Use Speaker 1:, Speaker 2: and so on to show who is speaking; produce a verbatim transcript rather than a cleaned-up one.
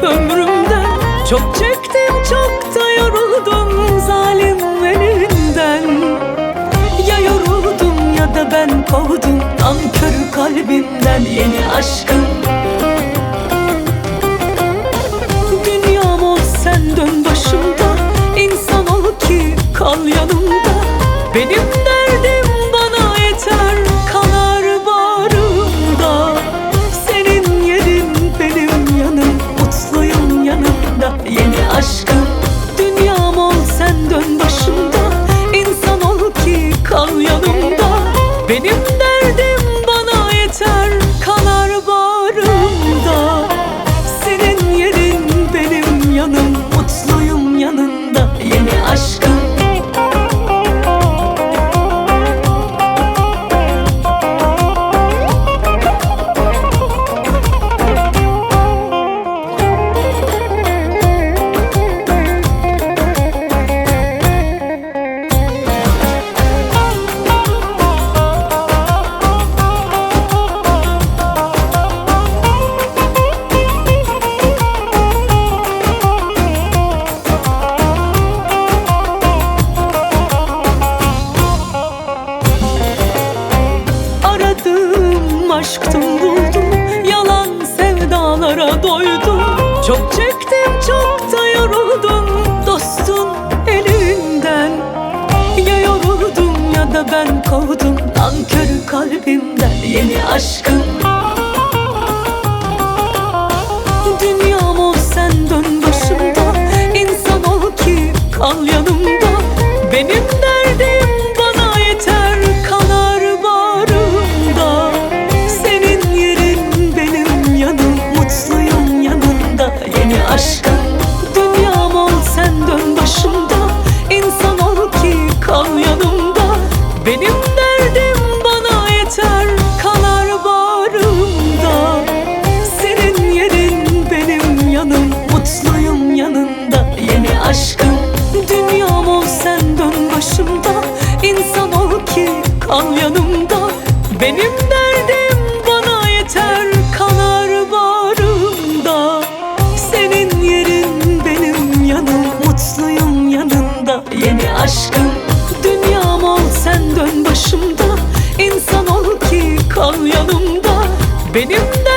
Speaker 1: ömrümden. Çok çektim, çok da yoruldum zalim elinden. Ya yoruldum ya da ben kovdum nankör kalbimden yeni aşkım. Dünyam ol sen dön başımda, insan ol ki kal yanımda. Benim derdim bana yeter, kanar bağrımda. Senin yerin benim yanım, mutluyum yanımda yeni aşkım. Dünyam ol sen dön başımda, insan ol ki kal yanımda. Benim derdim bana yeter, kanar bağrımda. Senin yerin benim yanım, mutluyum yanında yeni aşkım. Aşktım buldum, yalan sevdalara doydum. Çok çektim, çok da yoruldum dostun elinden. Ya yoruldum ya da ben kovdum nankör kalbimden yeni aşkım. Dünyam ol sen dön başımda, insan ol ki kal yanımda. Benim derdim bana yeter, kanar bağrımda. Senin yerin benim yanım, mutluyum yanında yeni aşkım. Dünyam ol sen dön başımda, insan ol ki kal yanımda. Benim derdim bana yeter, kanar bağrımda. Senin yerin benim yanım, mutluyum yanında yeni aşkım. Dünyam ol sen dön başımda, insan ol ki kal yanımda. Benim derdim bana yeter, kanar bağrımda. Senin yerin benim yanım, mutluyum yanında yeni aşkım. Dünyam ol sen dön başımda, insan ol ki kal yanımda. Benim